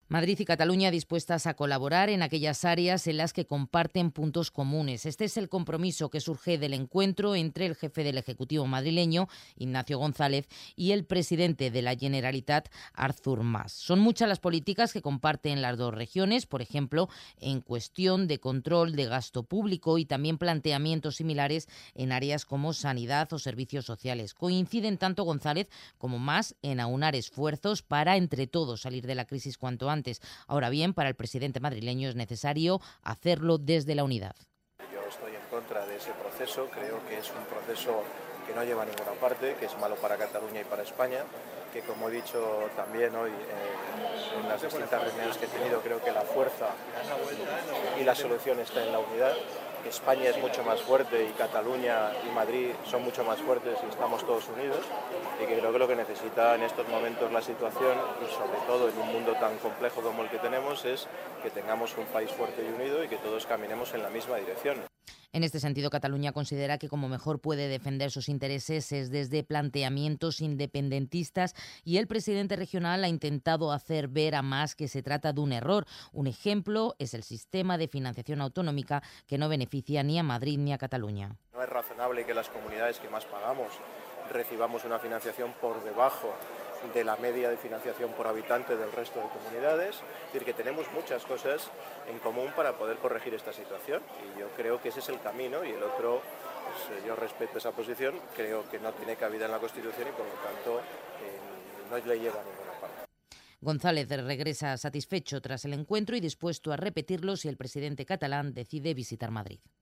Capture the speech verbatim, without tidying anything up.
Madrid y Cataluña dispuestas a colaborar en aquellas áreas en las que comparten puntos comunes. Este es el compromiso que surge del encuentro entre el jefe del Ejecutivo madrileño, Ignacio González, y el presidente de la Generalitat, Artur Mas. Son muchas las políticas que comparten las dos regiones, por ejemplo, en cuestión de control de gasto público y también planteamientos similares en áreas como sanidad o servicios sociales. Coinciden tanto González como Mas en aunar esfuerzos para entre todos salir de la crisis cuanto antes. Ahora bien, para el presidente madrileño es necesario hacerlo desde la unidad. Yo estoy en contra de ese proceso, creo que es un proceso que no lleva a ninguna parte, que es malo para Cataluña y para España, que como he dicho también hoy eh, en las distintas reuniones que he tenido, creo que la fuerza y la solución está en la unidad. España es mucho más fuerte y Cataluña y Madrid son mucho más fuertes y estamos todos unidos, y que creo que lo que necesita en estos momentos la situación, y sobre todo en un mundo tan complejo como el que tenemos, es que tengamos un país fuerte y unido y que todos caminemos en la misma dirección. En este sentido, Cataluña considera que como mejor puede defender sus intereses es desde planteamientos independentistas, y el presidente regional ha intentado hacer ver a Mas que se trata de un error. Un ejemplo es el sistema de financiación autonómica, que no beneficia ni a Madrid ni a Cataluña. No es razonable que las comunidades que más pagamos recibamos una financiación por debajo de la media de financiación por habitante del resto de comunidades. Es decir, que tenemos muchas cosas en común para poder corregir esta situación, y yo creo que ese es el camino, y el otro, pues, yo respeto esa posición, creo que no tiene cabida en la Constitución y por lo tanto eh, no le lleva a ninguna parte. González regresa satisfecho tras el encuentro y dispuesto a repetirlo si el presidente catalán decide visitar Madrid.